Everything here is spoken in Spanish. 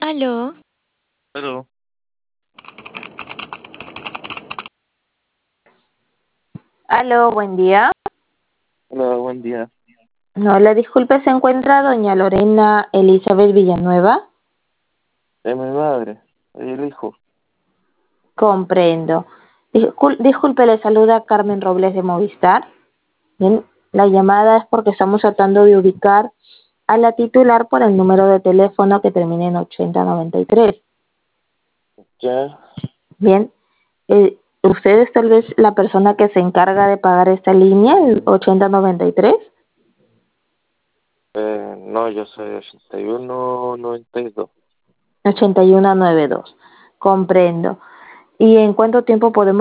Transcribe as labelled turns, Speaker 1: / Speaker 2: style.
Speaker 1: Aló,
Speaker 2: Aló,
Speaker 3: Aló, buen día.
Speaker 2: hola, buen día.
Speaker 3: No, le disculpe, ¿se encuentra doña Lorena Elizabeth Villanueva?
Speaker 2: Es mi madre, soy el hijo.
Speaker 3: Comprendo. Disculpe, le saluda Carmen Robles de Movistar. Bien, la llamada es porque estamos tratando de ubicar a la titular por el número de teléfono que termina en 8093.
Speaker 2: Ya,
Speaker 3: Bien, ¿usted es tal vez la persona que se encarga de pagar esta línea, el 8093?
Speaker 2: no, yo soy 8192.
Speaker 3: 8192. Comprendo. ¿Y en cuánto tiempo podemos